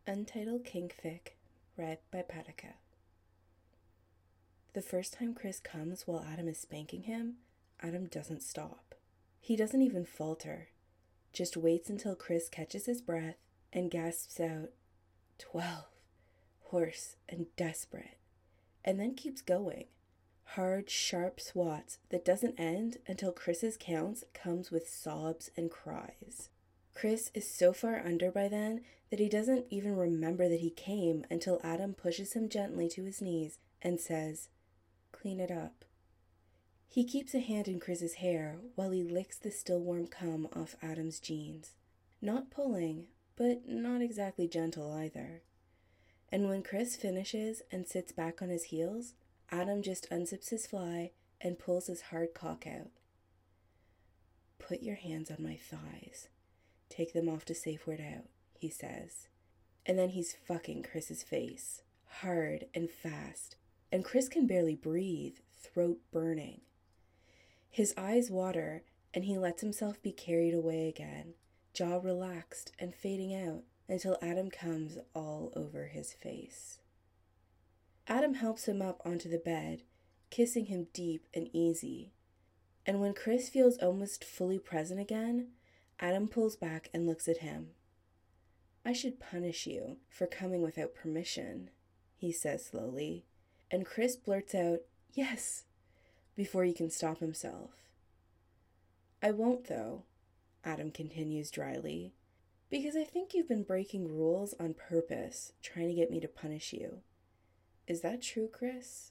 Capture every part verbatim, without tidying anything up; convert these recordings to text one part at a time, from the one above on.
Untitled Kingfic, read by Patika. The first time Chris comes while Adam is spanking him, Adam doesn't stop. He doesn't even falter, just waits until Chris catches his breath and gasps out, twelve, hoarse and desperate, and then keeps going. Hard, sharp swats that doesn't end until Chris's counts comes with sobs and cries. Chris is so far under by then that he doesn't even remember that he came until Adam pushes him gently to his knees and says, "Clean it up." He keeps a hand in Chris's hair while he licks the still warm cum off Adam's jeans. Not pulling, but not exactly gentle either. And when Chris finishes and sits back on his heels, Adam just unzips his fly and pulls his hard cock out. "Put your hands on my thighs. Take them off to safe word out," he says. And then he's fucking Chris's face, hard and fast, and Chris can barely breathe, throat burning. His eyes water, and he lets himself be carried away again, jaw relaxed and fading out until Adam comes all over his face. Adam helps him up onto the bed, kissing him deep and easy. And when Chris feels almost fully present again, Adam pulls back and looks at him. "I should punish you for coming without permission," he says slowly, and Chris blurts out, "Yes," before he can stop himself. "I won't though," Adam continues dryly, "because I think you've been breaking rules on purpose, trying to get me to punish you. Is that true, Chris?"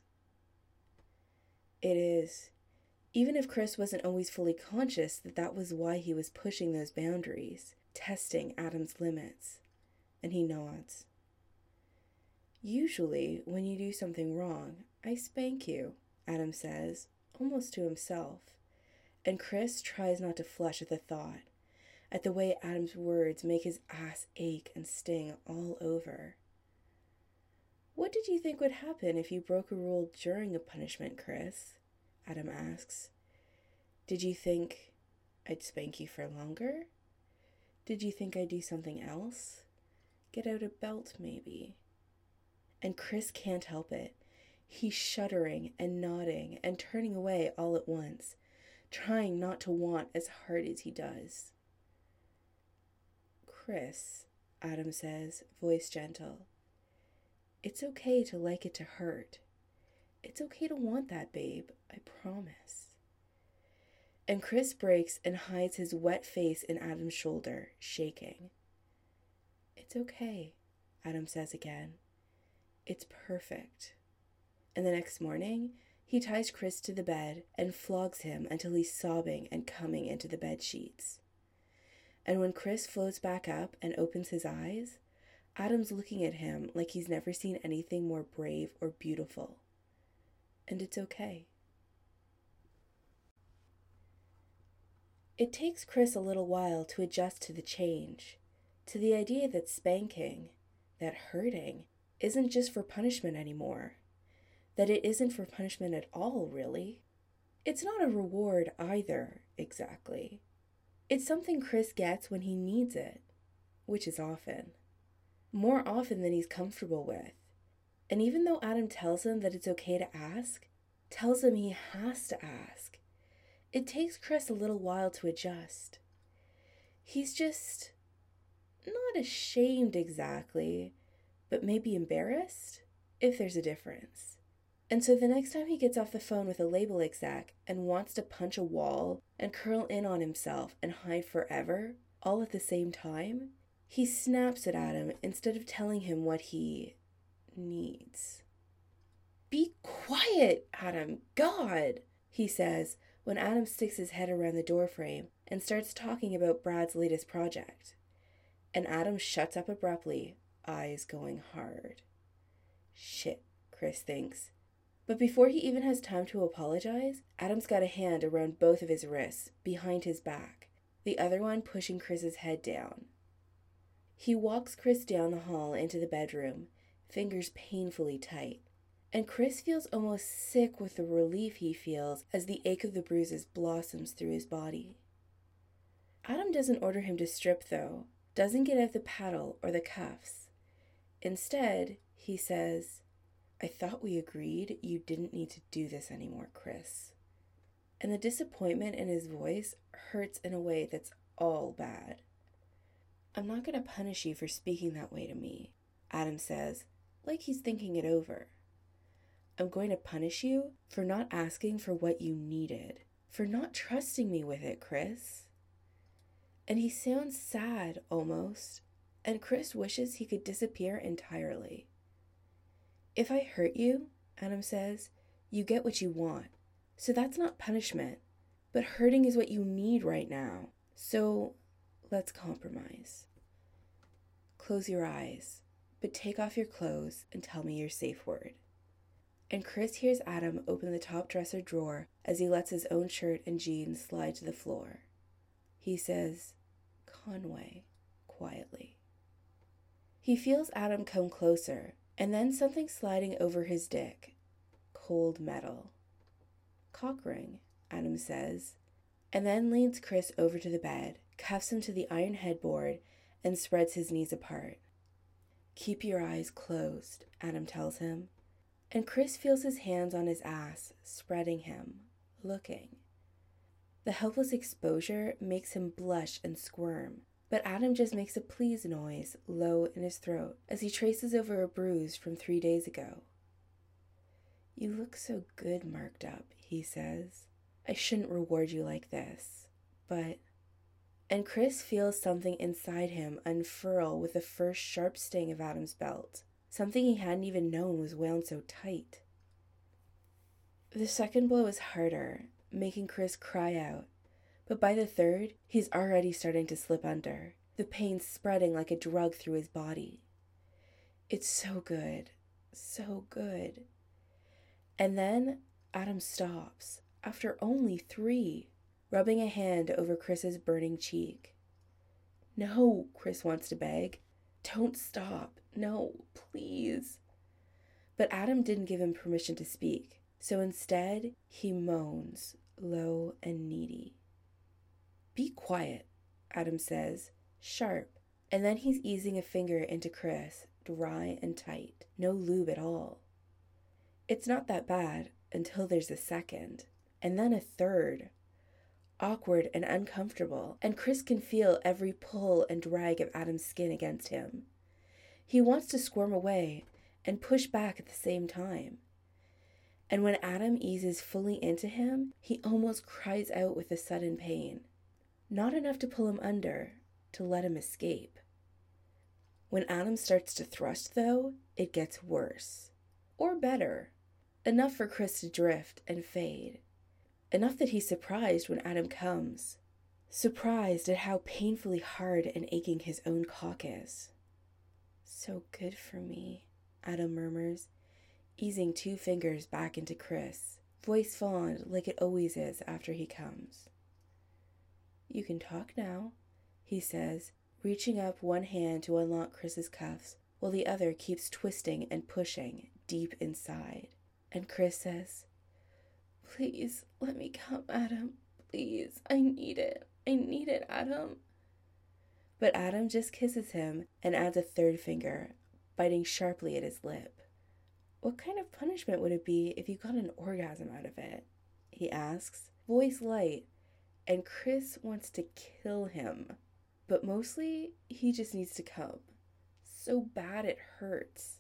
It is. Even if Chris wasn't always fully conscious that that was why he was pushing those boundaries, testing Adam's limits. And he nods. "Usually, when you do something wrong, I spank you," Adam says, almost to himself. And Chris tries not to flush at the thought, at the way Adam's words make his ass ache and sting all over. "What did you think would happen if you broke a rule during a punishment, Chris?" Adam asks. "Did you think I'd spank you for longer? Did you think I'd do something else? Get out a belt, maybe?" And Chris can't help it. He's shuddering and nodding and turning away all at once, trying not to want as hard as he does. "Chris," Adam says, voice gentle, "it's okay to like it to hurt. It's okay to want that, babe, I promise." And Chris breaks and hides his wet face in Adam's shoulder, shaking. "It's okay," Adam says again. "It's perfect." And the next morning, he ties Chris to the bed and flogs him until he's sobbing and coming into the bed sheets. And when Chris floats back up and opens his eyes, Adam's looking at him like he's never seen anything more brave or beautiful. And it's okay. It takes Chris a little while to adjust to the change, to the idea that spanking, that hurting, isn't just for punishment anymore, that it isn't for punishment at all, really. It's not a reward either, exactly. It's something Chris gets when he needs it, which is often. More often than he's comfortable with. And even though Adam tells him that it's okay to ask, tells him he has to ask, it takes Chris a little while to adjust. He's just not ashamed exactly, but maybe embarrassed, if there's a difference. And so the next time he gets off the phone with a label exec and wants to punch a wall and curl in on himself and hide forever, all at the same time, he snaps at Adam instead of telling him what he needs. "Be quiet, Adam, God," he says when Adam sticks his head around the doorframe and starts talking about Brad's latest project. And Adam shuts up abruptly, eyes going hard. Shit, Chris thinks. But before he even has time to apologize, Adam's got a hand around both of his wrists, behind his back, the other one pushing Chris's head down. He walks Chris down the hall into the bedroom, fingers painfully tight. And Chris feels almost sick with the relief he feels as the ache of the bruises blossoms through his body. Adam doesn't order him to strip, though, doesn't get out the paddle or the cuffs. Instead, he says, "I thought we agreed you didn't need to do this anymore, Chris." And the disappointment in his voice hurts in a way that's all bad. "I'm not going to punish you for speaking that way to me," Adam says, like he's thinking it over. "I'm going to punish you for not asking for what you needed, for not trusting me with it, Chris." And he sounds sad, almost, and Chris wishes he could disappear entirely. "If I hurt you," Adam says, "you get what you want. So that's not punishment, but hurting is what you need right now. So let's compromise. Close your eyes, but take off your clothes and tell me your safe word." And Chris hears Adam open the top dresser drawer as he lets his own shirt and jeans slide to the floor. He says, "Conway," quietly. He feels Adam come closer, and then something sliding over his dick. Cold metal. "Cock ring," Adam says, and then leans Chris over to the bed, cuffs him to the iron headboard, and spreads his knees apart. "Keep your eyes closed," Adam tells him, and Chris feels his hands on his ass, spreading him, looking. The helpless exposure makes him blush and squirm, but Adam just makes a please noise low in his throat as he traces over a bruise from three days ago. "You look so good marked up," he says. "I shouldn't reward you like this, but..." And Chris feels something inside him unfurl with the first sharp sting of Adam's belt, something he hadn't even known was wound so tight. The second blow is harder, making Chris cry out, but by the third, he's already starting to slip under, the pain spreading like a drug through his body. It's so good, so good. And then Adam stops, after only three, rubbing a hand over Chris's burning cheek. "No," Chris wants to beg. "Don't stop. No, please." But Adam didn't give him permission to speak, so instead he moans, low and needy. "Be quiet," Adam says, sharp, and then he's easing a finger into Chris, dry and tight, no lube at all. It's not that bad until there's a second, and then a third. Awkward and uncomfortable, and Chris can feel every pull and drag of Adam's skin against him. He wants to squirm away and push back at the same time. And when Adam eases fully into him, he almost cries out with a sudden pain. Not enough to pull him under, to let him escape. When Adam starts to thrust, though, it gets worse. Or better. Enough for Chris to drift and fade. Enough that he's surprised when Adam comes. Surprised at how painfully hard and aching his own cock is. "So good for me," Adam murmurs, easing two fingers back into Chris, voice fond like it always is after he comes. "You can talk now," he says, reaching up one hand to unlock Chris's cuffs, while the other keeps twisting and pushing deep inside. And Chris says, "Please, let me come, Adam. Please, I need it. I need it, Adam." But Adam just kisses him and adds a third finger, biting sharply at his lip. "What kind of punishment would it be if you got an orgasm out of it?" he asks, voice light, and Chris wants to kill him. But mostly, he just needs to come. So bad it hurts.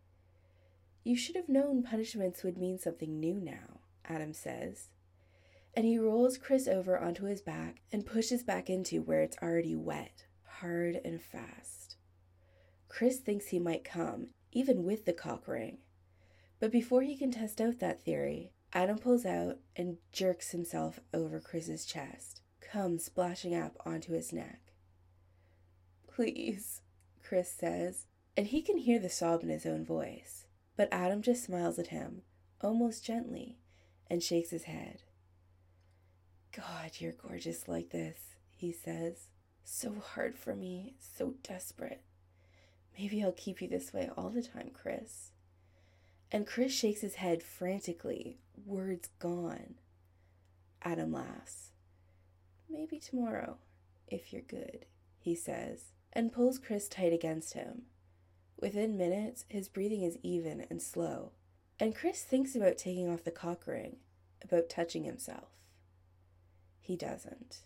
"You should have known punishments would mean something new now," Adam says. And he rolls Chris over onto his back and pushes back into where it's already wet, hard and fast. Chris thinks he might come, even with the cock ring. But before he can test out that theory, Adam pulls out and jerks himself over Chris's chest, cum splashing up onto his neck. "Please," Chris says, and he can hear the sob in his own voice. But Adam just smiles at him, almost gently, and shakes his head. "God, you're gorgeous like this," he says. "So hard for me, so desperate. Maybe I'll keep you this way all the time, Chris." And Chris shakes his head frantically, words gone. Adam laughs. "Maybe tomorrow, if you're good," he says, and pulls Chris tight against him. Within minutes, his breathing is even and slow, and Chris thinks about taking off the cock ring, about touching himself. He doesn't.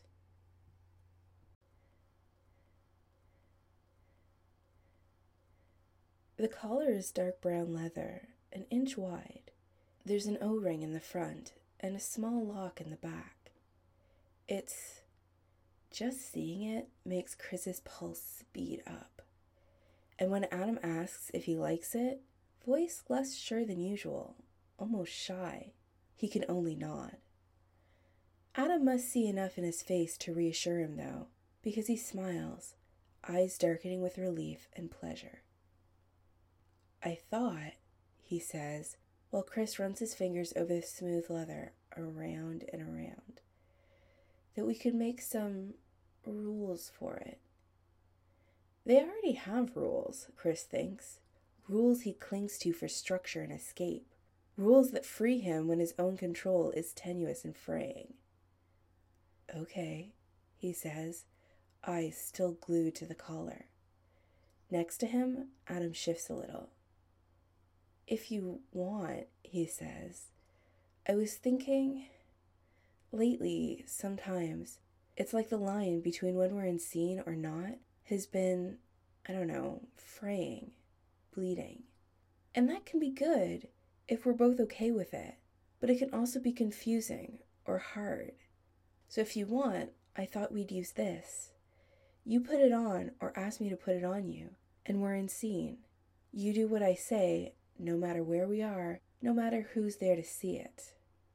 The collar is dark brown leather, an inch wide. There's an O-ring in the front and a small lock in the back. It's... just seeing it makes Chris's pulse speed up. And when Adam asks if he likes it, voice less sure than usual, almost shy, he can only nod. Adam must see enough in his face to reassure him, though, because he smiles, eyes darkening with relief and pleasure. I thought, he says, while Chris runs his fingers over the smooth leather around and around, that we could make some rules for it. They already have rules, Chris thinks. Rules he clings to for structure and escape. Rules that free him when his own control is tenuous and fraying. Okay, he says, eyes still glued to the collar. Next to him, Adam shifts a little. If you want, he says. I was thinking... Lately, sometimes, it's like the line between when we're in scene or not has been, I don't know, fraying, bleeding. And that can be good if we're both okay with it, but it can also be confusing or hard. So if you want, I thought we'd use this. You put it on or ask me to put it on you, and we're in scene. You do what I say, no matter where we are, no matter who's there to see it.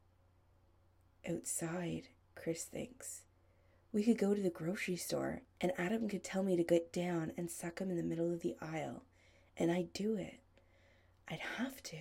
Outside, Chris thinks. We could go to the grocery store, and Adam could tell me to get down and suck him in the middle of the aisle, and I'd do it. I'd have to.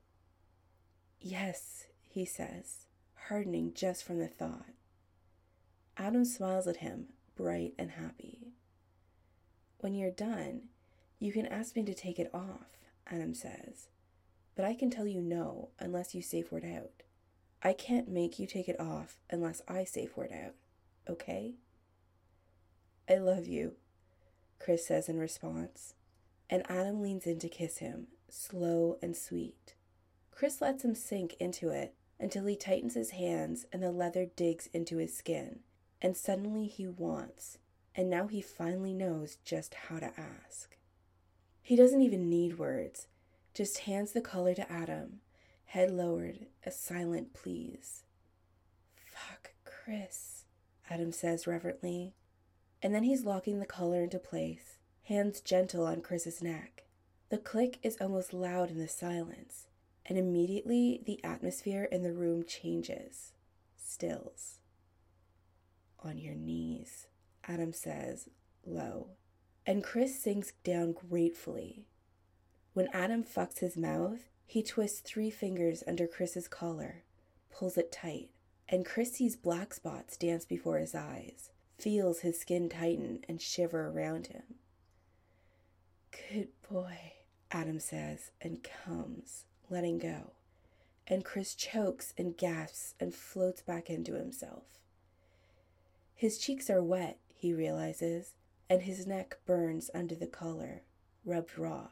Yes, he says, hardening just from the thought. Adam smiles at him, bright and happy. When you're done, you can ask me to take it off, Adam says, but I can tell you no unless you safe word out. I can't make you take it off unless I safe word out, okay? I love you, Chris says in response, and Adam leans in to kiss him, slow and sweet. Chris lets him sink into it until he tightens his hands and the leather digs into his skin, and suddenly he wants, and now he finally knows just how to ask. He doesn't even need words, just hands the collar to Adam, head lowered, a silent please. Fuck, Chris, Adam says reverently, and then he's locking the collar into place, hands gentle on Chris's neck. The click is almost loud in the silence, and immediately the atmosphere in the room changes, stills. On your knees, Adam says, low, and Chris sinks down gratefully. When Adam fucks his mouth, he twists three fingers under Chris's collar, pulls it tight, and Chris sees black spots dance before his eyes, feels his skin tighten and shiver around him. Good boy, Adam says, and comes, letting go, and Chris chokes and gasps and floats back into himself. His cheeks are wet, he realizes, and his neck burns under the collar, rubbed raw.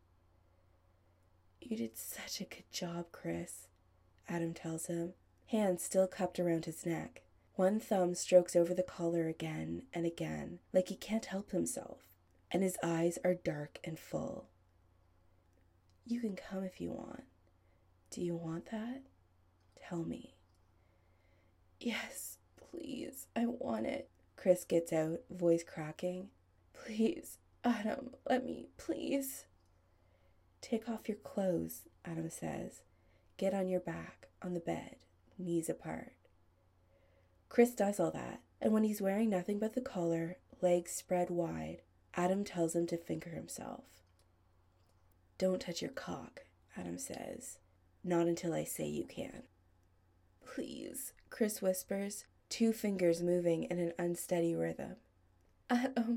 You did such a good job, Chris, Adam tells him, hands still cupped around his neck. One thumb strokes over the collar again and again, like he can't help himself, and his eyes are dark and full. You can come if you want. Do you want that? Tell me. Yes, please, I want it. Chris gets out, voice cracking. Please, Adam, let me, please. Take off your clothes, Adam says. Get on your back, on the bed, knees apart. Chris does all that, and when he's wearing nothing but the collar, legs spread wide, Adam tells him to finger himself. Don't touch your cock, Adam says. Not until I say you can. Please, Chris whispers, two fingers moving in an unsteady rhythm. Adam.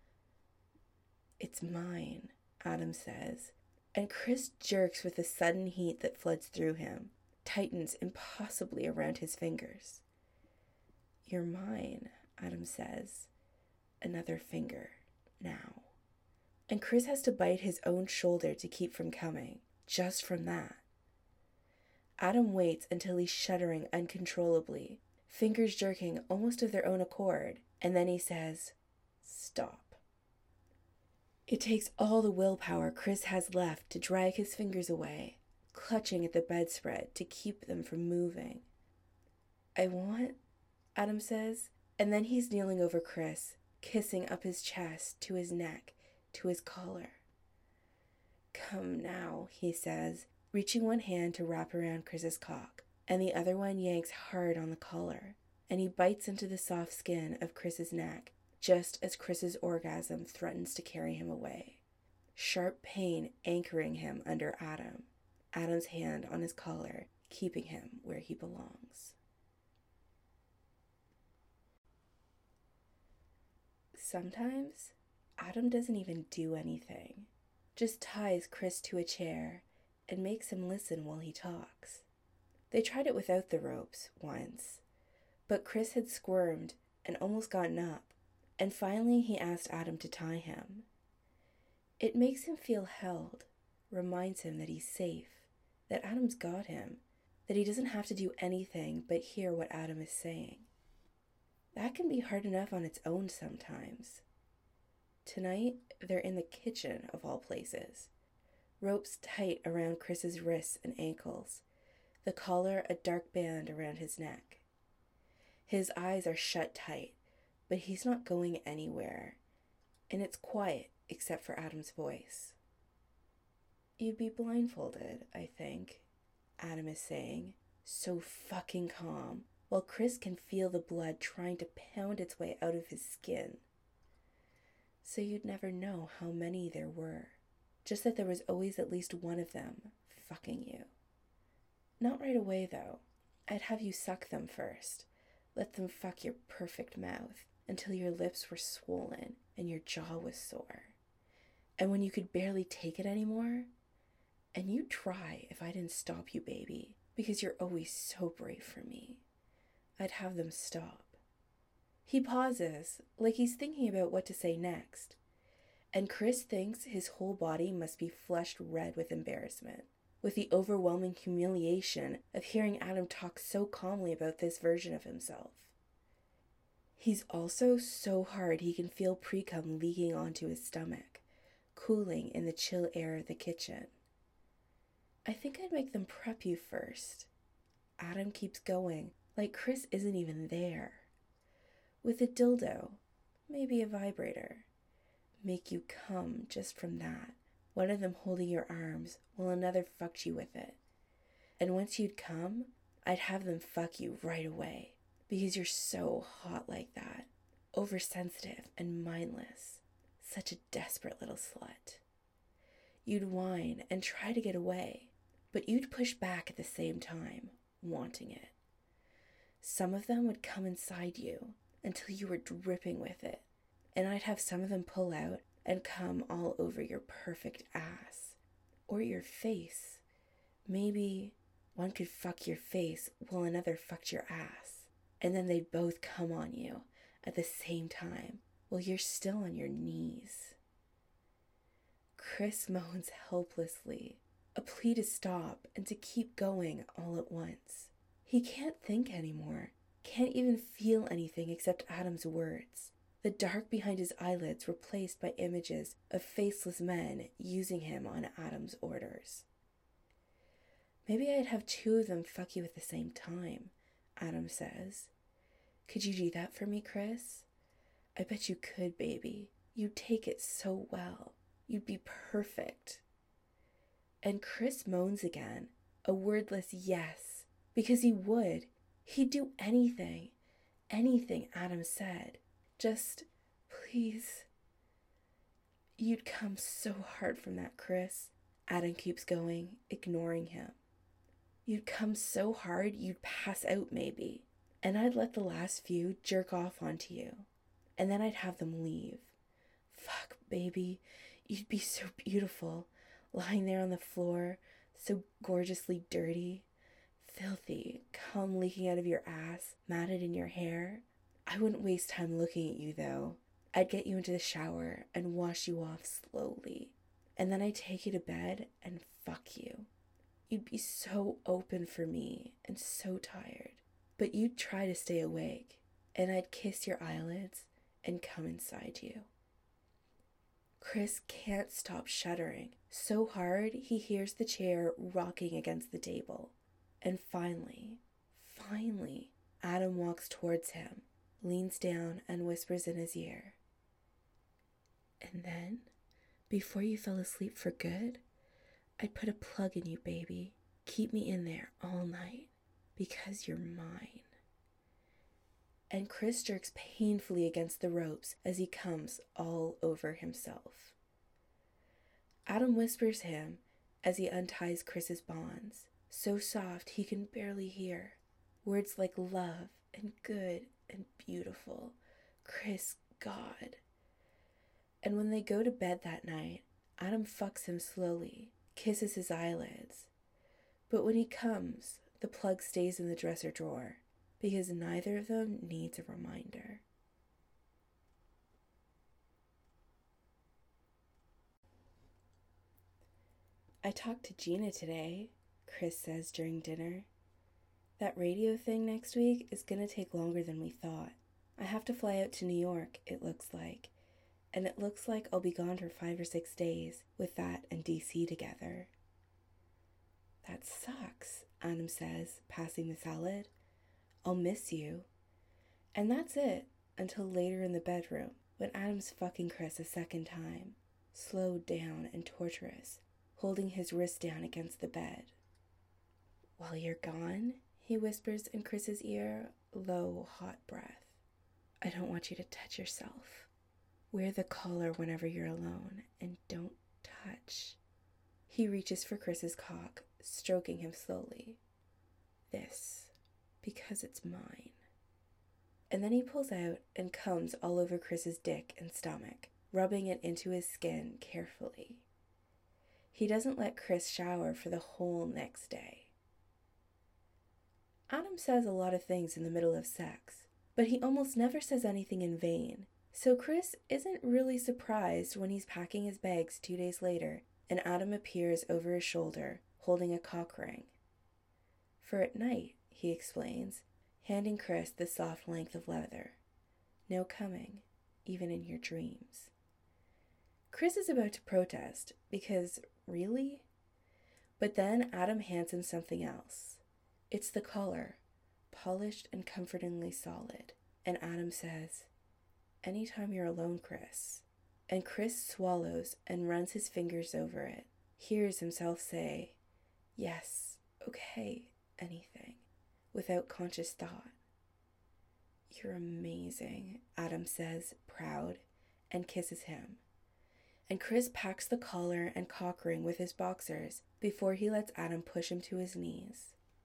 It's mine, Adam says, and Chris jerks with the sudden heat that floods through him, tightens impossibly around his fingers. You're mine, Adam says. Another finger, now. and Chris has to bite his own shoulder to keep from coming, just from that. Adam waits until he's shuddering uncontrollably, fingers jerking almost of their own accord, and then he says, "Stop." It takes all the willpower Chris has left to drag his fingers away, clutching at the bedspread to keep them from moving. "I want," Adam says, and then he's kneeling over Chris, kissing up his chest, to his neck, to his collar. "Come now," he says, reaching one hand to wrap around Chris's cock, and the other one yanks hard on the collar, and he bites into the soft skin of Chris's neck, just as Chris's orgasm threatens to carry him away. Sharp pain anchoring him under Adam, Adam's hand on his collar, keeping him where he belongs. Sometimes, Adam doesn't even do anything, just ties Chris to a chair and makes him listen while he talks. They tried it without the ropes once, but Chris had squirmed and almost gotten up, and finally he asked Adam to tie him. It makes him feel held, reminds him that he's safe, that Adam's got him, that he doesn't have to do anything but hear what Adam is saying. That can be hard enough on its own sometimes. Tonight, they're in the kitchen of all places. Ropes tight around Chris's wrists and ankles, the collar a dark band around his neck. His eyes are shut tight, but he's not going anywhere, and it's quiet except for Adam's voice. "You'd be blindfolded, I think," Adam is saying, so fucking calm, while Chris can feel the blood trying to pound its way out of his skin. "So you'd never know how many there were, just that there was always at least one of them fucking you. Not right away, though. I'd have you suck them first, let them fuck your perfect mouth until your lips were swollen and your jaw was sore. And when you could barely take it anymore, and you'd try if I didn't stop you, baby, because you're always so brave for me, I'd have them stop." He pauses, like he's thinking about what to say next, and Chris thinks his whole body must be flushed red with embarrassment, with the overwhelming humiliation of hearing Adam talk so calmly about this version of himself. He's also so hard he can feel pre-cum leaking onto his stomach, cooling in the chill air of the kitchen. "I think I'd make them prep you first." Adam keeps going, like Chris isn't even there. "With a dildo, maybe a vibrator. Make you come just from that, one of them holding your arms while another fucked you with it. And once you'd come, I'd have them fuck you right away, because you're so hot like that, oversensitive and mindless, such a desperate little slut. You'd whine and try to get away, but you'd push back at the same time, wanting it. Some of them would come inside you until you were dripping with it, and I'd have some of them pull out and come all over your perfect ass, or your face. Maybe one could fuck your face while another fucked your ass, and then they'd both come on you at the same time while you're still on your knees." Chris moans helplessly, a plea to stop and to keep going all at once. He can't think anymore, can't even feel anything except Adam's words, the dark behind his eyelids replaced by images of faceless men using him on Adam's orders. "Maybe I'd have two of them fuck you at the same time," Adam says. "Could you do that for me, Chris? I bet you could, baby. You'd take it so well. You'd be perfect." And Chris moans again, a wordless yes, because he would. He'd do anything, anything Adam said. Just, please. "You'd come so hard from that, Chris," Adam keeps going, ignoring him. "You'd come so hard you'd pass out maybe, and I'd let the last few jerk off onto you, and then I'd have them leave. Fuck, baby, you'd be so beautiful, lying there on the floor, so gorgeously dirty, filthy, cum leaking out of your ass, matted in your hair. I wouldn't waste time looking at you, though. I'd get you into the shower and wash you off slowly. And then I'd take you to bed and fuck you. You'd be so open for me and so tired. But you'd try to stay awake, and I'd kiss your eyelids and come inside you. Chris can't stop shuddering so hard he hears the chair rocking against the table. And finally, finally, Adam walks towards him, leans down and whispers in his ear. And then, before you fell asleep for good, I'd put a plug in you, baby. Keep me in there all night, because you're mine. And Chris jerks painfully against the ropes as he comes all over himself. Adam whispers him as he unties Chris's bonds, so soft he can barely hear. Words like love and good and beautiful. Chris, God. And when they go to bed that night, Adam fucks him slowly, kisses his eyelids. But when he comes, the plug stays in the dresser drawer, because neither of them needs a reminder. I talked to Gina today, Chris says during dinner. That radio thing next week is going to take longer than we thought. I have to fly out to New York, it looks like. And it looks like I'll be gone for five or six days with that and D C together. That sucks, Adam says, passing the salad. I'll miss you. And that's it, until later in the bedroom, when Adam's fucking Chris a second time, slowed down and torturous, holding his wrist down against the bed. While you're gone, he whispers in Chris's ear, low, hot breath. I don't want you to touch yourself. Wear the collar whenever you're alone, and don't touch. He reaches for Chris's cock, stroking him slowly. This, because it's mine. And then he pulls out and comes all over Chris's dick and stomach, rubbing it into his skin carefully. He doesn't let Chris shower for the whole next day. Adam says a lot of things in the middle of sex, but he almost never says anything in vain, so Chris isn't really surprised when he's packing his bags two days later and Adam appears over his shoulder holding a cock ring. For at night, he explains, handing Chris the soft length of leather. No coming, even in your dreams. Chris is about to protest, because, really? But then Adam hands him something else. It's the collar, polished and comfortingly solid, and Adam says, anytime you're alone, Chris. And Chris swallows and runs his fingers over it, hears himself say, yes, okay, anything, without conscious thought. You're amazing, Adam says, proud, and kisses him. And Chris packs the collar and cock ring with his boxers before he lets Adam push him to his knees.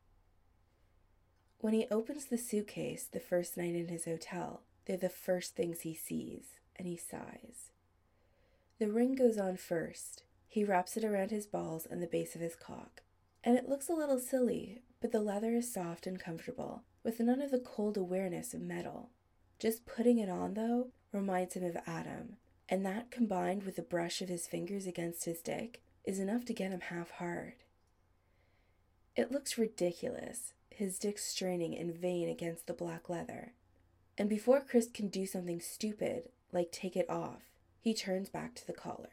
When he opens the suitcase the first night in his hotel, they're the first things he sees, and he sighs. The ring goes on first. He wraps it around his balls and the base of his cock. And it looks a little silly, but the leather is soft and comfortable, with none of the cold awareness of metal. Just putting it on, though, reminds him of Adam, and that, combined with the brush of his fingers against his dick, is enough to get him half hard. It looks ridiculous, his dick straining in vain against the black leather. And before Chris can do something stupid, like take it off, he turns back to the collar.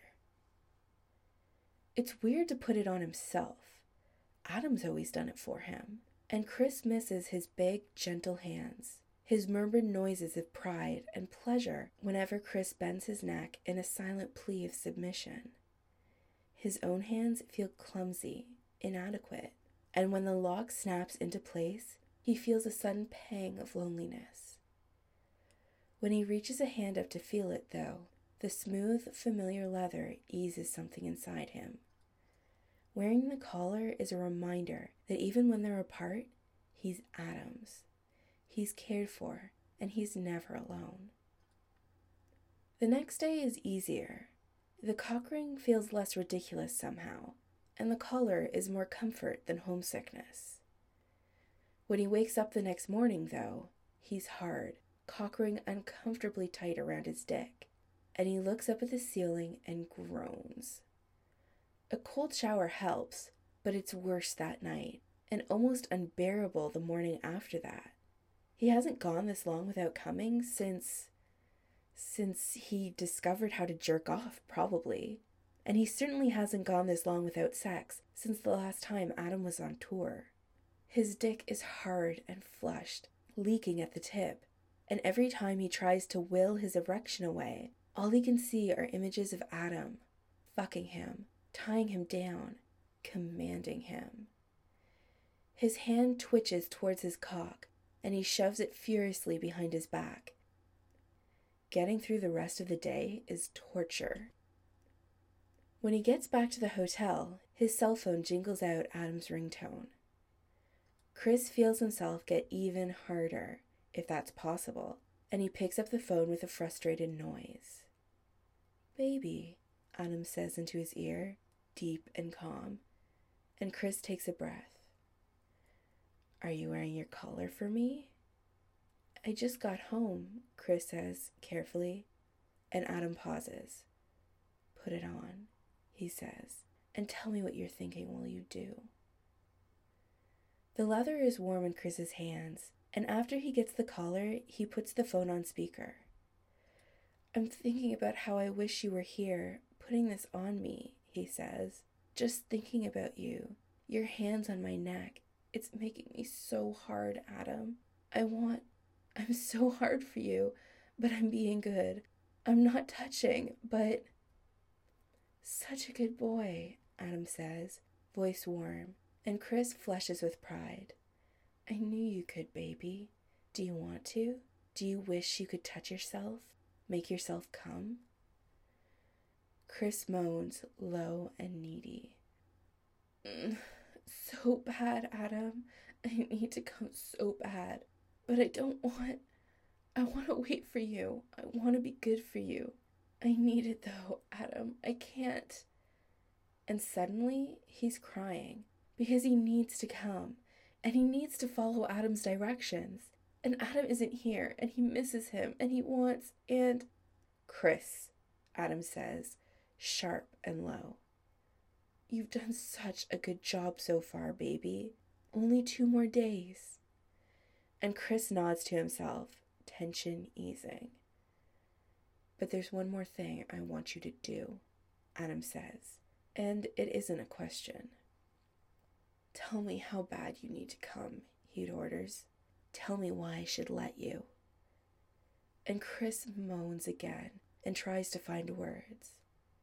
It's weird to put it on himself. Adam's always done it for him, and Chris misses his big, gentle hands, his murmured noises of pride and pleasure whenever Chris bends his neck in a silent plea of submission. His own hands feel clumsy, inadequate, and when the lock snaps into place, he feels a sudden pang of loneliness. When he reaches a hand up to feel it, though, the smooth, familiar leather eases something inside him. Wearing the collar is a reminder that even when they're apart, he's Adam's. He's cared for, and he's never alone. The next day is easier. The cock ring feels less ridiculous somehow, and the collar is more comfort than homesickness. When he wakes up the next morning, though, he's hard, cock ring uncomfortably tight around his dick, and he looks up at the ceiling and groans. A cold shower helps, but it's worse that night, and almost unbearable the morning after that. He hasn't gone this long without coming since... since he discovered how to jerk off, probably. And he certainly hasn't gone this long without sex since the last time Adam was on tour. His dick is hard and flushed, leaking at the tip, and every time he tries to will his erection away, all he can see are images of Adam, fucking him, tying him down, commanding him. His hand twitches towards his cock, and he shoves it furiously behind his back. Getting through the rest of the day is torture. When he gets back to the hotel, his cell phone jingles out Adam's ringtone. Chris feels himself get even harder, if that's possible, and he picks up the phone with a frustrated noise. "Baby," Adam says into his ear, deep and calm, and Chris takes a breath. "Are you wearing your collar for me?" "I just got home," Chris says carefully, and Adam pauses. "Put it on," he says, "and tell me what you're thinking while you do." The leather is warm in Chris's hands, and after he gets the collar, he puts the phone on speaker. "I'm thinking about how I wish you were here, putting this on me," he says. "Just thinking about you, your hands on my neck. It's making me so hard, Adam. I want... I'm so hard for you, but I'm being good. I'm not touching, but..." "Such a good boy," Adam says, voice warm, and Chris flushes with pride. "I knew you could, baby. Do you want to? Do you wish you could touch yourself? Make yourself come?" Chris moans, low and needy. Mm, "So bad, Adam. I need to come so bad. But I don't want... I want to wait for you. I want to be good for you. I need it though, Adam. I can't..." And suddenly, he's crying because he needs to come, and he needs to follow Adam's directions. And Adam isn't here, and he misses him, and he wants, and... "Chris," Adam says, sharp and low. "You've done such a good job so far, baby. Only two more days." And Chris nods to himself, tension easing. "But there's one more thing I want you to do," Adam says, and it isn't a question. "Tell me how bad you need to come," he orders. "Tell me why I should let you." And Chris moans again and tries to find words.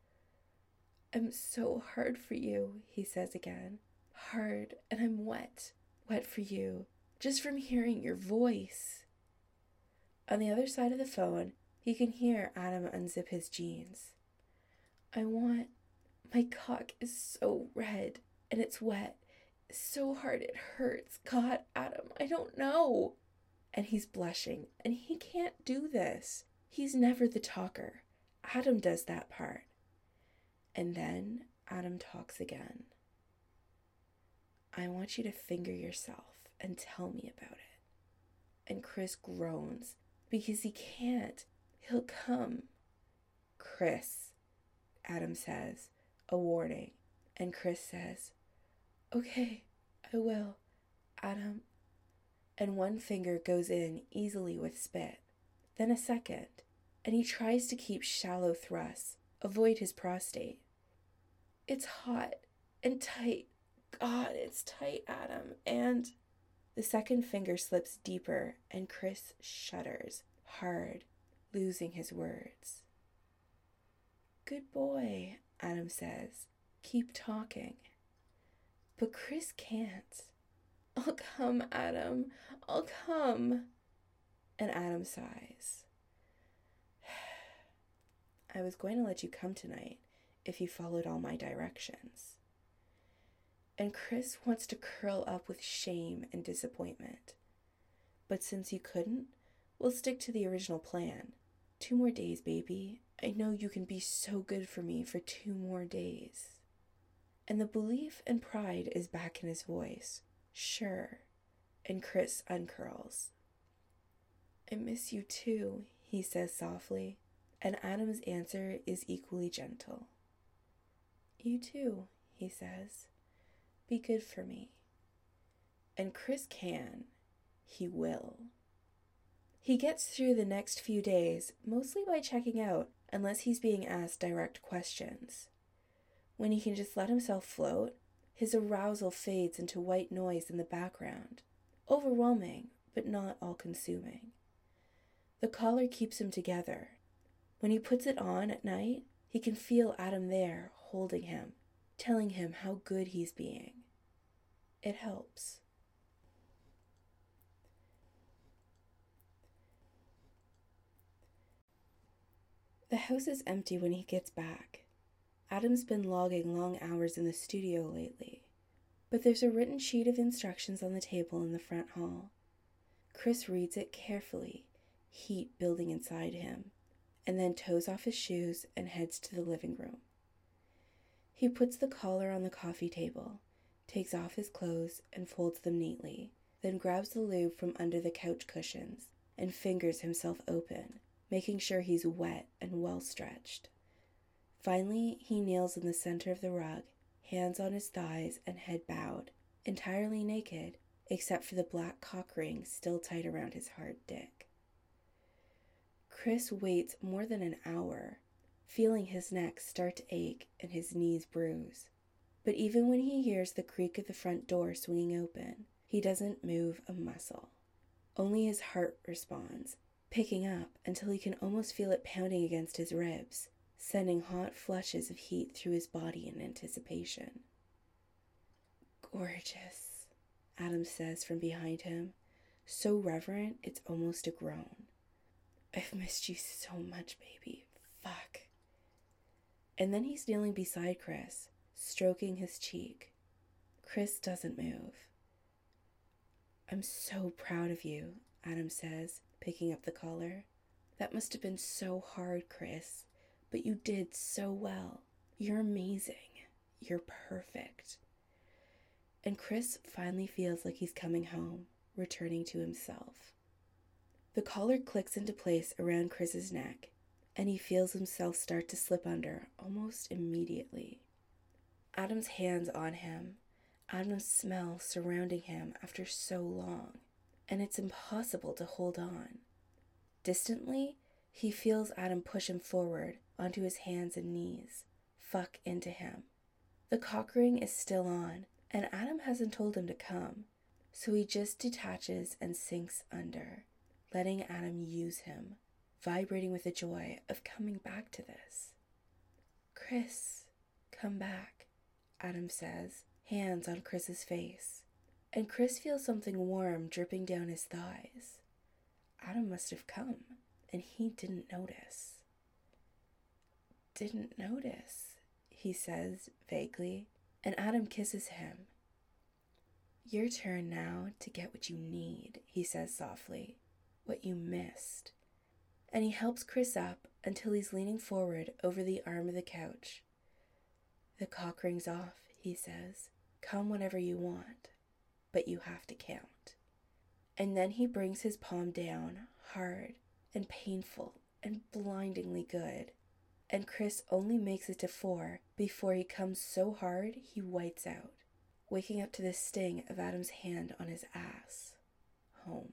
"I'm so hard for you," he says again. "Hard, and I'm wet. Wet for you, just from hearing your voice." On the other side of the phone, he can hear Adam unzip his jeans. "I want... my cock is so red, and it's wet. So hard it hurts. God, Adam, I don't know." And he's blushing, and he can't do this. He's never the talker. Adam does that part. And then Adam talks again. "I want you to finger yourself and tell me about it." And Chris groans because he can't. He'll come. "Chris," Adam says, a warning, and Chris says, "Okay, I will, Adam." And one finger goes in easily with spit, then a second, and he tries to keep shallow thrusts, avoid his prostate. "It's hot and tight. God, it's tight, Adam, and..." The second finger slips deeper, and Chris shudders, hard, losing his words. "Good boy," Adam says. "Keep talking." But Chris can't. "I'll come, Adam. I'll come." And Adam sighs. "I was going to let you come tonight if you followed all my directions." And Chris wants to curl up with shame and disappointment. But since you couldn't, we'll stick to the original plan. Two more days, baby. I know you can be so good for me for two more days. And the belief and pride is back in his voice. Sure. And Chris uncurls. I miss you too, he says softly, and Adam's answer is equally gentle. You too, he says. Be good for me. And Chris can. He will. He gets through the next few days mostly by checking out, unless he's being asked direct questions. When he can just let himself float, his arousal fades into white noise in the background, overwhelming but not all-consuming. The collar keeps him together. When he puts it on at night, he can feel Adam there, holding him, telling him how good he's being. It helps. The house is empty when he gets back. Adam's been logging long hours in the studio lately, but there's a written sheet of instructions on the table in the front hall. Chris reads it carefully, heat building inside him, and then toes off his shoes and heads to the living room. He puts the collar on the coffee table, takes off his clothes and folds them neatly, then grabs the lube from under the couch cushions and fingers himself open, making sure he's wet and well stretched. Finally, he kneels in the center of the rug, hands on his thighs and head bowed, entirely naked, except for the black cock ring still tight around his hard dick. Chris waits more than an hour, feeling his neck start to ache and his knees bruise. But even when he hears the creak of the front door swinging open, he doesn't move a muscle. Only his heart responds, picking up until he can almost feel it pounding against his ribs, sending hot flushes of heat through his body in anticipation. Gorgeous, Adam says from behind him, so reverent it's almost a groan. I've missed you so much, baby. Fuck. And then he's kneeling beside Chris, stroking his cheek. Chris doesn't move. I'm so proud of you, Adam says, picking up the collar. That must have been so hard, Chris, but you did so well. You're amazing. You're perfect. And Chris finally feels like he's coming home, returning to himself. The collar clicks into place around Chris's neck, and he feels himself start to slip under almost immediately. Adam's hands on him, Adam's smell surrounding him after so long, and it's impossible to hold on. Distantly, he feels Adam push him forward onto his hands and knees, fuck into him. The cock ring is still on, and Adam hasn't told him to come, so he just detaches and sinks under, letting Adam use him, vibrating with the joy of coming back to this. Chris, come back, Adam says, hands on Chris's face, and Chris feels something warm dripping down his thighs. Adam must have come, and he didn't notice. Didn't notice, he says vaguely, and Adam kisses him. Your turn now to get what you need, he says softly, what you missed. And he helps Chris up until he's leaning forward over the arm of the couch. The cock ring's off, he says. Come whenever you want, but you have to count. And then he brings his palm down, hard and painful and blindingly good. And Chris only makes it to four before he comes so hard he whites out, waking up to the sting of Adam's hand on his ass. Home.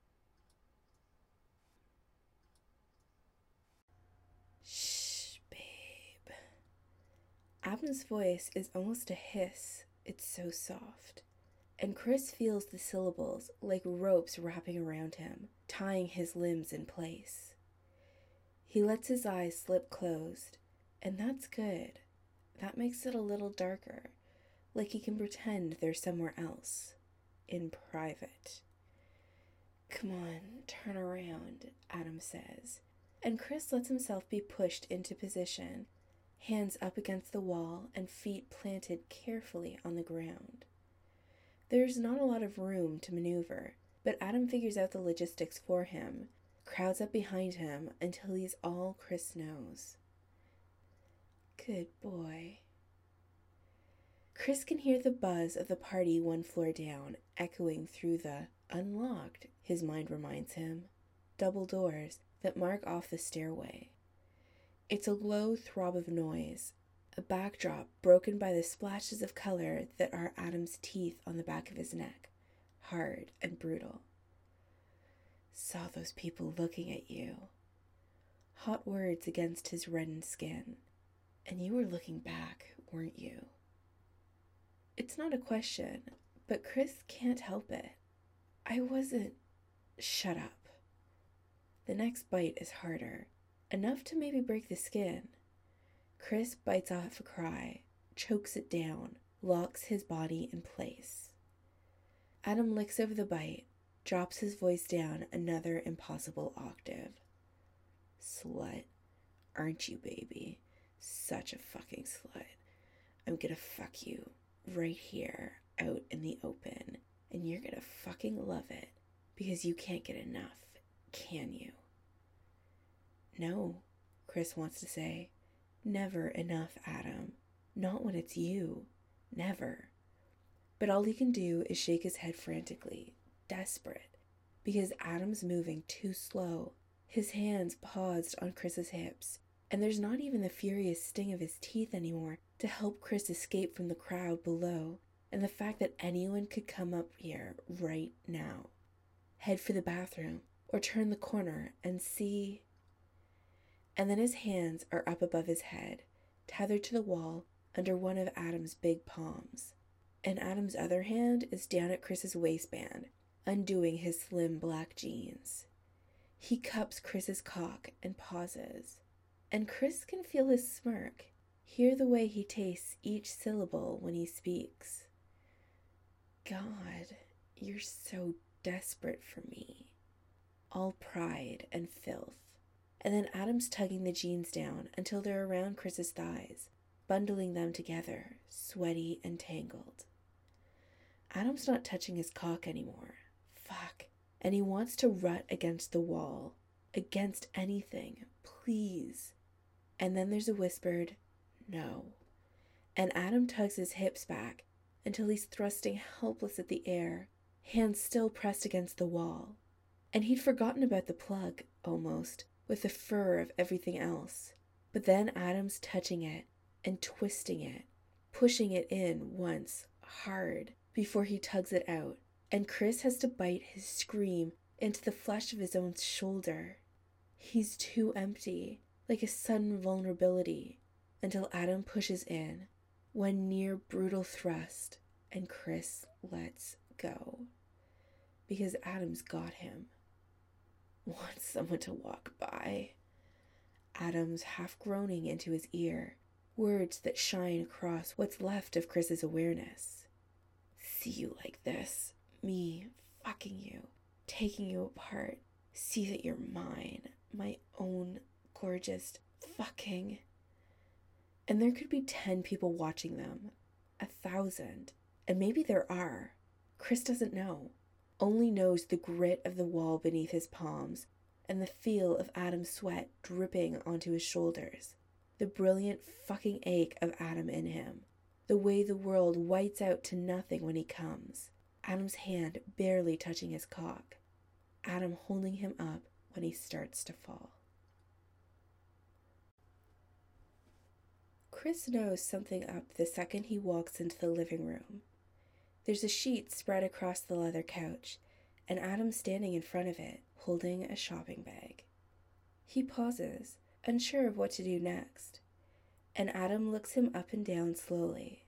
Shh, babe. Adam's voice is almost a hiss. It's so soft. And Chris feels the syllables like ropes wrapping around him, tying his limbs in place. He lets his eyes slip closed, and that's good. That makes it a little darker, like he can pretend they're somewhere else, in private. Come on, turn around, Adam says, and Chris lets himself be pushed into position, hands up against the wall and feet planted carefully on the ground. There's not a lot of room to maneuver, but Adam figures out the logistics for him, crowds up behind him until he's all Chris knows. Good boy. Chris can hear the buzz of the party one floor down, echoing through the unlocked, his mind reminds him. double doors that mark off the stairway. It's a low throb of noise, a backdrop broken by the splashes of color that are Adam's teeth on the back of his neck, hard and brutal. Saw those people looking at you. Hot words against his reddened skin. And you were looking back, weren't you? It's not a question, but Chris can't help it. I wasn't... Shut up. The next bite is harder, enough to maybe break the skin. Chris bites off a cry, chokes it down, locks his body in place. Adam licks over the bite, drops his voice down another impossible octave. Slut, aren't you, baby? Such a fucking slut. I'm gonna fuck you right here out in the open, and you're gonna fucking love it because you can't get enough, can you? No, Chris wants to say. Never enough, Adam. Not when it's you. Never. But all he can do is shake his head frantically, desperate, because Adam's moving too slow. His hands paused on Chris's hips, and there's not even the furious sting of his teeth anymore to help Chris escape from the crowd below and the fact that anyone could come up here right now, head for the bathroom, or turn the corner and see... And then his hands are up above his head, tethered to the wall under one of Adam's big palms, and Adam's other hand is down at Chris's waistband, undoing his slim black jeans. He cups Chris's cock and pauses, and Chris can feel his smirk, hear the way he tastes each syllable when he speaks. God, you're so desperate for me. All pride and filth. And then Adam's tugging the jeans down until they're around Chris's thighs, bundling them together, sweaty and tangled. Adam's not touching his cock anymore. Fuck. And he wants to rut against the wall, against anything, please. And then there's a whispered, no. And Adam tugs his hips back until he's thrusting helpless at the air, hands still pressed against the wall. And he'd forgotten about the plug, almost, with the fur of everything else. But then Adam's touching it and twisting it, pushing it in once, hard, before he tugs it out. And Chris has to bite his scream into the flesh of his own shoulder. He's too empty, like a sudden vulnerability, until Adam pushes in, one near brutal thrust, and Chris lets go. Because Adam's got him. Wants someone to walk by. Adam's half groaning into his ear, words that shine across what's left of Chris's awareness. See you like this, me fucking you, taking you apart. See that you're mine, my own gorgeous fucking. And there could be ten people watching them, a thousand, and maybe there are. Chris doesn't know. Only knows the grit of the wall beneath his palms and the feel of Adam's sweat dripping onto his shoulders, the brilliant fucking ache of Adam in him, the way the world whites out to nothing when he comes, Adam's hand barely touching his cock, Adam holding him up when he starts to fall. Chris knows something up the second he walks into the living room. There's a sheet spread across the leather couch, and Adam standing in front of it, holding a shopping bag. He pauses, unsure of what to do next, and Adam looks him up and down slowly.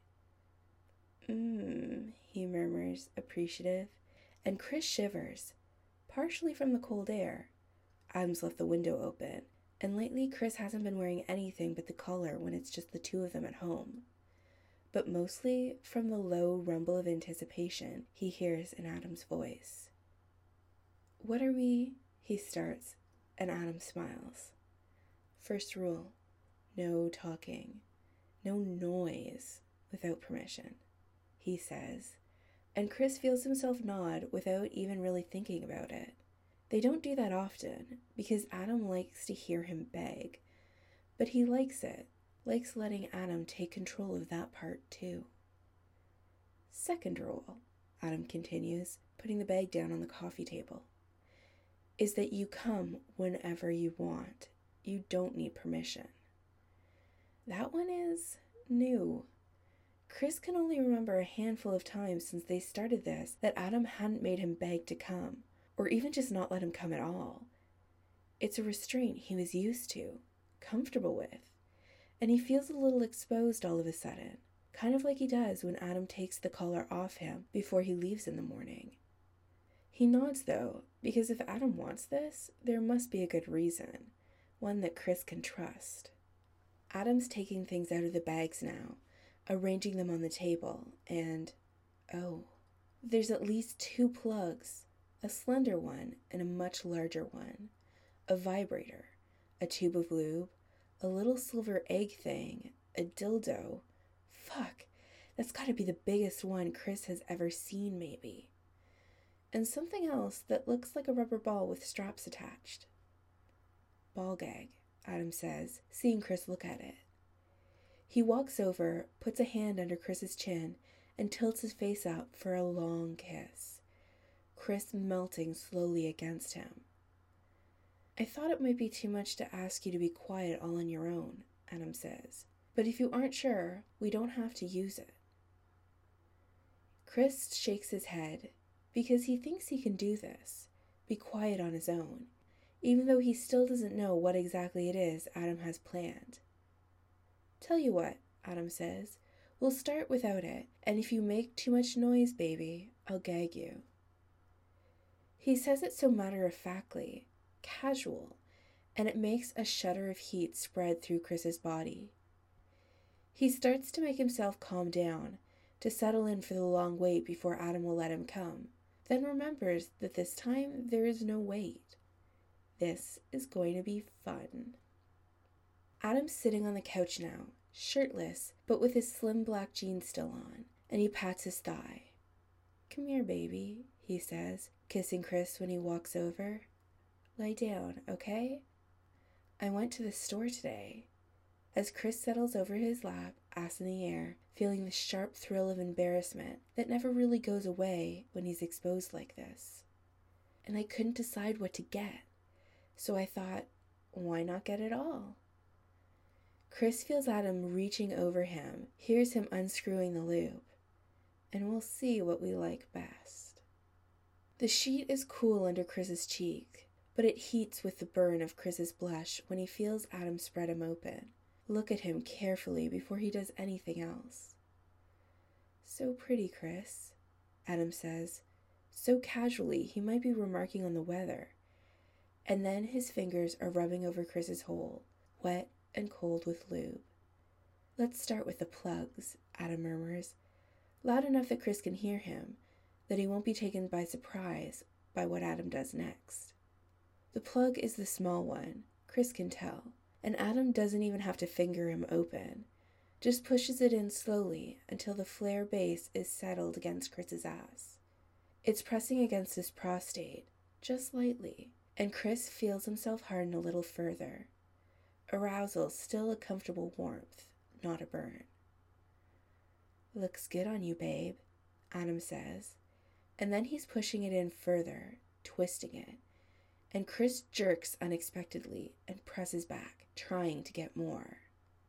Mmm, he murmurs, appreciative, and Chris shivers, partially from the cold air. Adam's left the window open, and lately Chris hasn't been wearing anything but the collar when it's just the two of them at home. But mostly from the low rumble of anticipation he hears in Adam's voice. What are we? He starts, and Adam smiles. First rule, no talking, no noise without permission, he says, and Chris feels himself nod without even really thinking about it. They don't do that often, because Adam likes to hear him beg, but he likes it. Likes letting Adam take control of that part too. Second rule, Adam continues, putting the bag down on the coffee table. is that you come whenever you want. You don't need permission. That one is new. Chris can only remember a handful of times since they started this that Adam hadn't made him beg to come, or even just not let him come at all. It's a restraint he was used to, comfortable with, and he feels a little exposed all of a sudden, kind of like he does when Adam takes the collar off him before he leaves in the morning. He nods though, because if Adam wants this, there must be a good reason, one that Chris can trust. Adam's taking things out of the bags now, arranging them on the table, and, oh, there's at least two plugs, a slender one and a much larger one, a vibrator, a tube of lube, a little silver egg thing, a dildo. Fuck, that's gotta be the biggest one Chris has ever seen, maybe. And something else that looks like a rubber ball with straps attached. Ball gag, Adam says, seeing Chris look at it. He walks over, puts a hand under Chris's chin, and tilts his face up for a long kiss, Chris melting slowly against him. I thought it might be too much to ask you to be quiet all on your own, Adam says, but if you aren't sure, we don't have to use it. Chris shakes his head because he thinks he can do this, be quiet on his own, even though he still doesn't know what exactly it is Adam has planned. Tell you what, Adam says, we'll start without it, and if you make too much noise, baby, I'll gag you. He says it so matter-of-factly, casual, and it makes a shudder of heat spread through Chris's body. He starts to make himself calm down, to settle in for the long wait before Adam will let him come, then remembers that this time there is no wait. This is going to be fun. Adam's sitting on the couch now, shirtless, but with his slim black jeans still on, and he pats his thigh. Come here, baby, he says, kissing Chris when he walks over. Lie down, okay? I went to the store today. As Chris settles over his lap, ass in the air, feeling the sharp thrill of embarrassment that never really goes away when he's exposed like this. And I couldn't decide what to get, so I thought, why not get it all? Chris feels Adam reaching over him, hears him unscrewing the lube, and we'll see what we like best. The sheet is cool under Chris's cheek, but it heats with the burn of Chris's blush when he feels Adam spread him open, look at him carefully before he does anything else. So pretty, Chris, Adam says, so casually he might be remarking on the weather, and then his fingers are rubbing over Chris's hole, wet and cold with lube. Let's start with the plugs, Adam murmurs, loud enough that Chris can hear him, that he won't be taken by surprise by what Adam does next. The plug is the small one, Chris can tell, and Adam doesn't even have to finger him open, just pushes it in slowly until the flare base is settled against Chris's ass. It's pressing against his prostate, just lightly, and Chris feels himself harden a little further. Arousal still a comfortable warmth, not a burn. Looks good on you, babe, Adam says, and then he's pushing it in further, twisting it, and Chris jerks unexpectedly and presses back, trying to get more.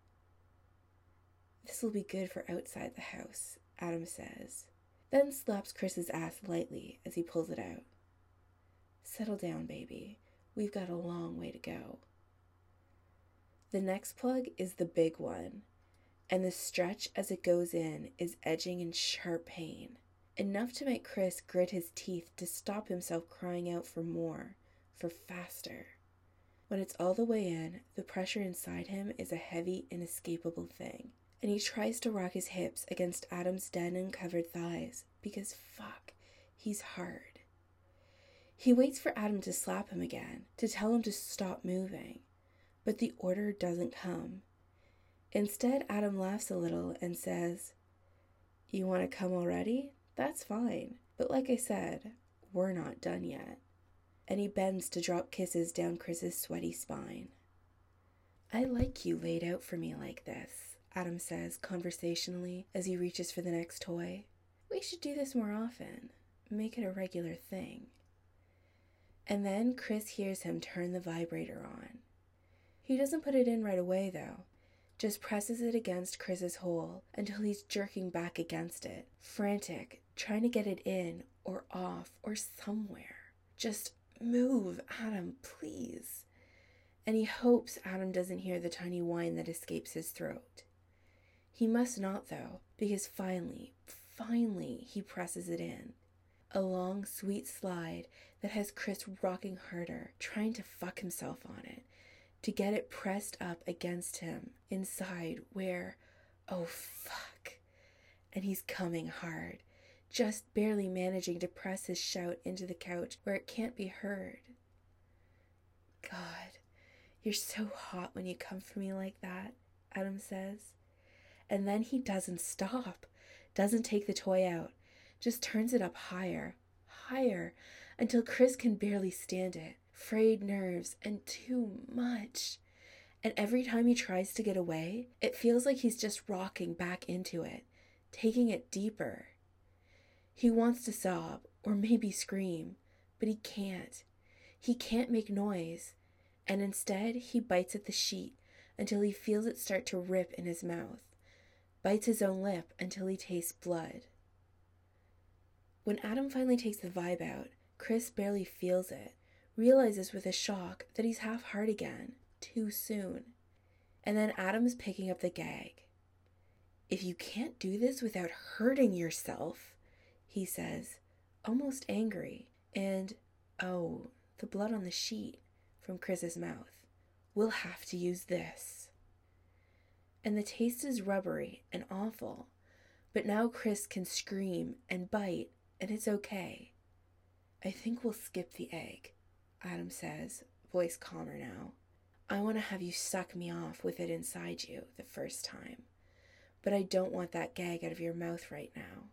This'll be good for outside the house, Adam says, then slaps Chris's ass lightly as he pulls it out. Settle down, baby. We've got a long way to go. The next plug is the big one, and the stretch as it goes in is edging in sharp pain, enough to make Chris grit his teeth to stop himself crying out for more, for faster. When it's all the way in, the pressure inside him is a heavy, inescapable thing, and he tries to rock his hips against Adam's denim-covered thighs, because fuck, he's hard. He waits for Adam to slap him again, to tell him to stop moving, but the order doesn't come. Instead, Adam laughs a little and says, You want to come already? That's fine, but like I said, we're not done yet. And he bends to drop kisses down Chris's sweaty spine. I like you laid out for me like this, Adam says conversationally as he reaches for the next toy. We should do this more often. Make it a regular thing. And then Chris hears him turn the vibrator on. He doesn't put it in right away, though. Just presses it against Chris's hole until he's jerking back against it, frantic, trying to get it in or off or somewhere. Just move, Adam, please. And he hopes Adam doesn't hear the tiny whine that escapes his throat. He must not, though, because finally, finally, he presses it in. A long, sweet slide that has Chris rocking harder, trying to fuck himself on it, to get it pressed up against him, inside where, oh fuck, and he's coming hard, just barely managing to press his shout into the couch where it can't be heard. God, you're so hot when you come for me like that, Adam says. And then he doesn't stop, doesn't take the toy out, just turns it up higher, higher, until Chris can barely stand it. Frayed nerves and too much. And every time he tries to get away, it feels like he's just rocking back into it, taking it deeper. He wants to sob or maybe scream, but he can't. He can't make noise, and instead he bites at the sheet until he feels it start to rip in his mouth, bites his own lip until he tastes blood. When Adam finally takes the vibe out, Chris barely feels it, realizes with a shock that he's half hard again, too soon. And then Adam's picking up the gag. If you can't do this without hurting yourself, he says, almost angry, and, oh, the blood on the sheet from Chris's mouth. We'll have to use this. And the taste is rubbery and awful, but now Chris can scream and bite, and it's okay. I think we'll skip the egg, Adam says, voice calmer now. I want to have you suck me off with it inside you the first time, but I don't want that gag out of your mouth right now.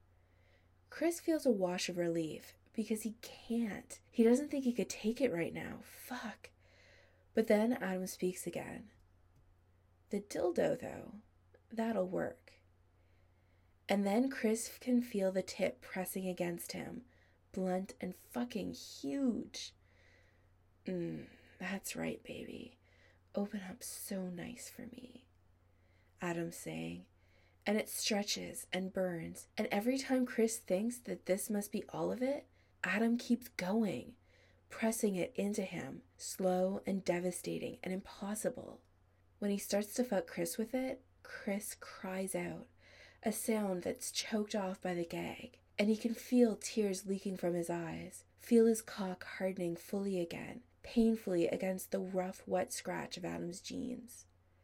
Chris feels a wash of relief because he can't. He doesn't think he could take it right now. Fuck. But then Adam speaks again. The dildo, though, that'll work. And then Chris can feel the tip pressing against him, blunt and fucking huge. Mm, that's right, baby. Open up so nice for me, Adam's saying, and it stretches and burns, and every time Chris thinks that this must be all of it, Adam keeps going, pressing it into him, slow and devastating and impossible. When he starts to fuck Chris with it, Chris cries out, a sound that's choked off by the gag, and he can feel tears leaking from his eyes, feel his cock hardening fully again, painfully against the rough, wet scratch of Adam's jeans.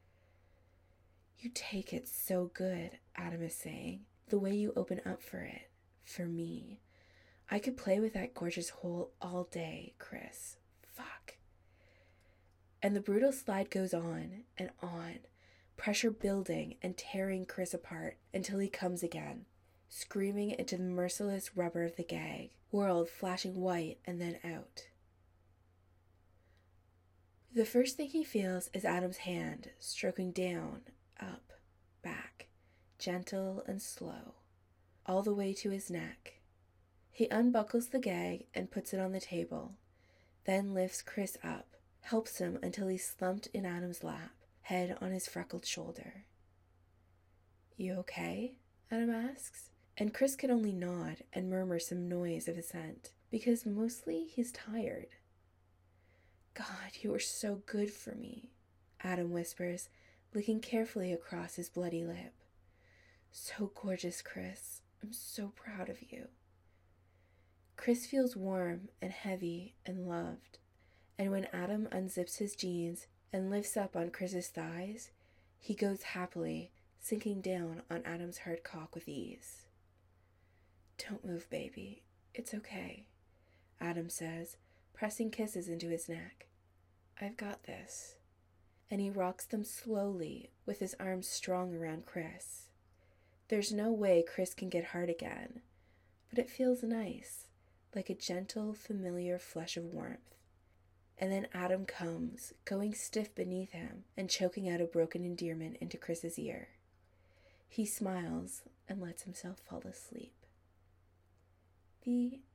You take it so good, Adam is saying, the way you open up for it, for me. I could play with that gorgeous hole all day, Chris. Fuck. And the brutal slide goes on and on, pressure building and tearing Chris apart until he comes again, screaming into the merciless rubber of the gag, world flashing white and then out. The first thing he feels is Adam's hand stroking down, up, back, gentle and slow, all the way to his neck. He unbuckles the gag and puts it on the table, then lifts Chris up, helps him until he's slumped in Adam's lap, head on his freckled shoulder. You okay? Adam asks, and Chris can only nod and murmur some noise of assent, because mostly he's tired. God, you were so good for me, Adam whispers, looking carefully across his bloody lip. So gorgeous, Chris. I'm so proud of you. Chris feels warm and heavy and loved, and when Adam unzips his jeans and lifts up on Chris's thighs, he goes happily, sinking down on Adam's hard cock with ease. Don't move, baby. It's okay, Adam says, pressing kisses into his neck. I've got this. And he rocks them slowly with his arms strong around Chris. There's no way Chris can get hard again, but it feels nice, like a gentle, familiar flush of warmth. And then Adam comes, going stiff beneath him and choking out a broken endearment into Chris's ear. He smiles and lets himself fall asleep. The